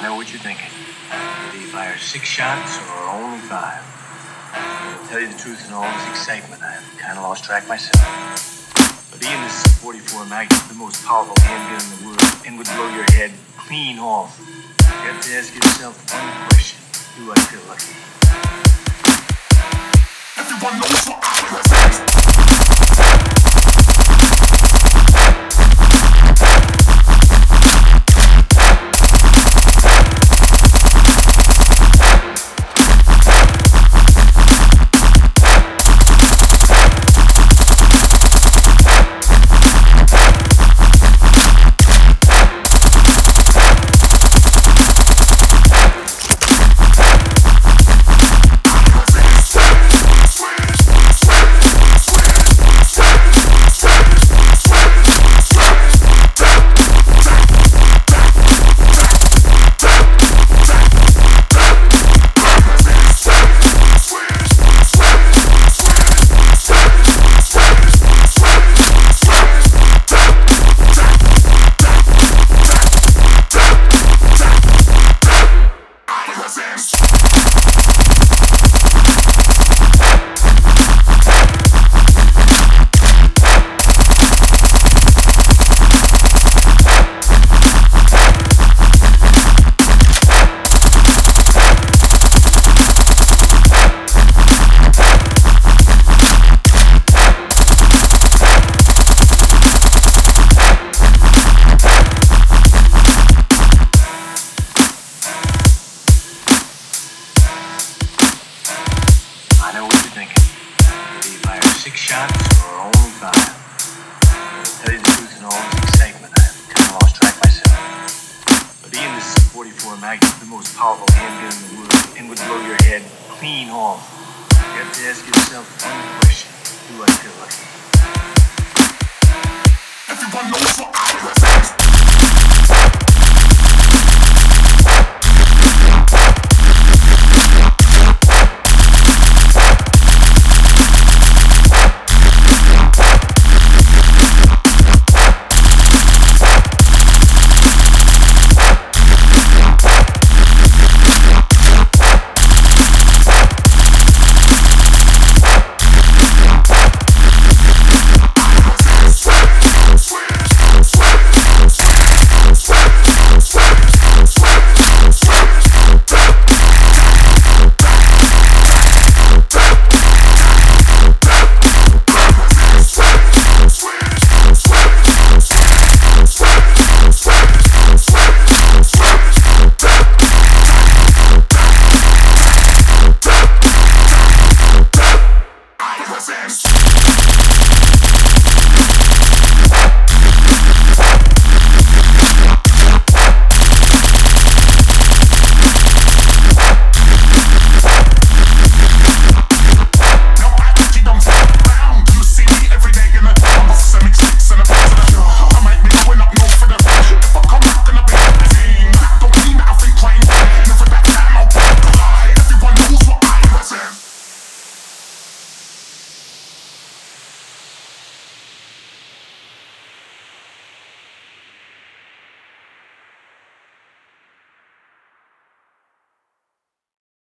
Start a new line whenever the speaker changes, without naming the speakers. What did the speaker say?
know what you're thinking. Did he fire 6 shots or only 5? To tell you the truth, in all this excitement, I've kind of lost track myself. But Ian, this is 44 Magnum, the most powerful handgun in the world, and would blow your head clean off. You have to ask yourself one question: do I feel lucky?
Everyone knows what I
know what you're thinking. Did he fire 6 shots or only 5? To tell you the truth, in all this excitement, I've kind of lost track myself. But Ian, this is 44 Magnum, the most powerful handgun in the world, and would blow your head clean off. You have to ask yourself one question: do I feel lucky?
Everyone knows what I